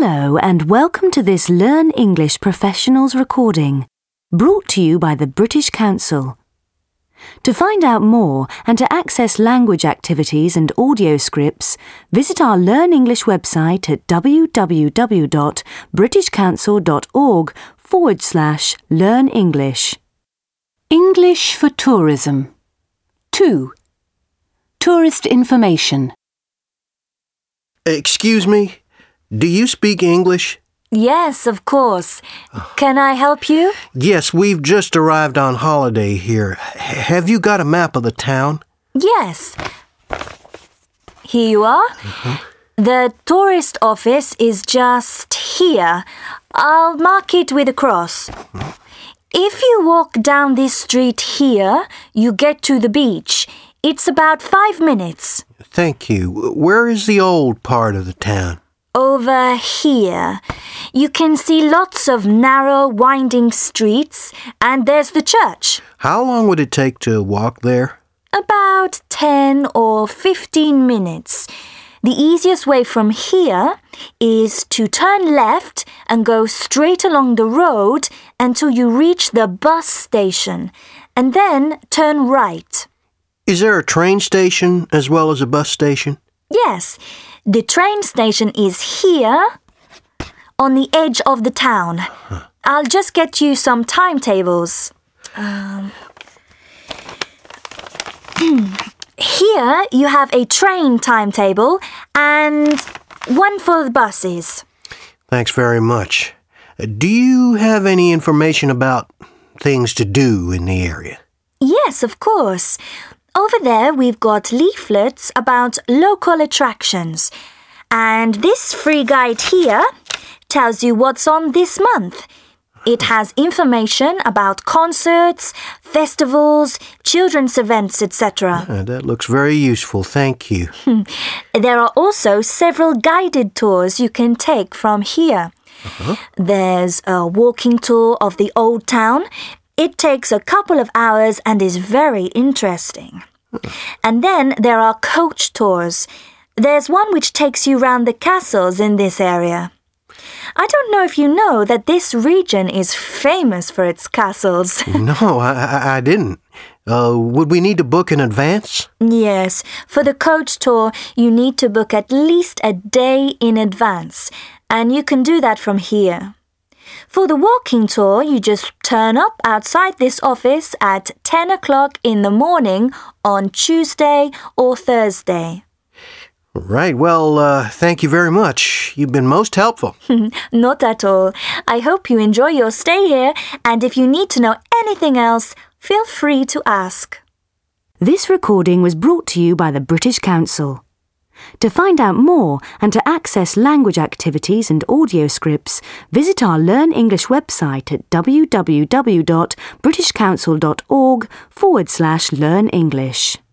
Hello and welcome to this Learn English Professionals recording, brought to you by the British Council. To find out more and to access language activities and audio scripts, visit our Learn English website at www.britishcouncil.org/Learn English. English for Tourism. 2. Tourist Information. Excuse me, do you speak English? Yes, of course. Can I help you? Yes, we've just arrived on holiday here. Have you got a map of the town? Yes. Here you are. The tourist office is just here. I'll mark it with a cross. If you walk down this street here, you get to the beach. It's about 5 minutes. Thank you. Where is the old part of the town? Over here. You can see lots of narrow, winding streets, and there's the church. How long would it take to walk there? About 10 or 15 minutes. The easiest way from here is to turn left and go straight along the road until you reach the bus station, and then turn right. Is there a train station as well as a bus station? Yes, the train station is here on the edge of the town. I'll just get you some timetables. Here you have a train timetable and one for the buses. Thanks very much. Do you have any information about things to do in the area? Yes, of course. Over there we've got leaflets about local attractions. And this free guide here tells you what's on this month. It has information about concerts, festivals, children's events, etc. That looks very useful, thank you. There are also several guided tours you can take from here. There's a walking tour of the old town. It takes a couple of hours and is very interesting. And then there are coach tours. There's one which takes you round the castles in this area. I don't know if you know that this region is famous for its castles. No, I didn't. Would we need to book in advance? Yes, for the coach tour, you need to book at least a day in advance, and you can do that from here. For the walking tour, you just turn up outside this office at 10 o'clock in the morning on Tuesday or Thursday. Right, well, thank you very much. You've been most helpful. Not at all. I hope you enjoy your stay here, and if you need to know anything else, feel free to ask. This recording was brought to you by the British Council. To find out more and to access language activities and audio scripts, visit our Learn English website at www.britishcouncil.org/Learn English.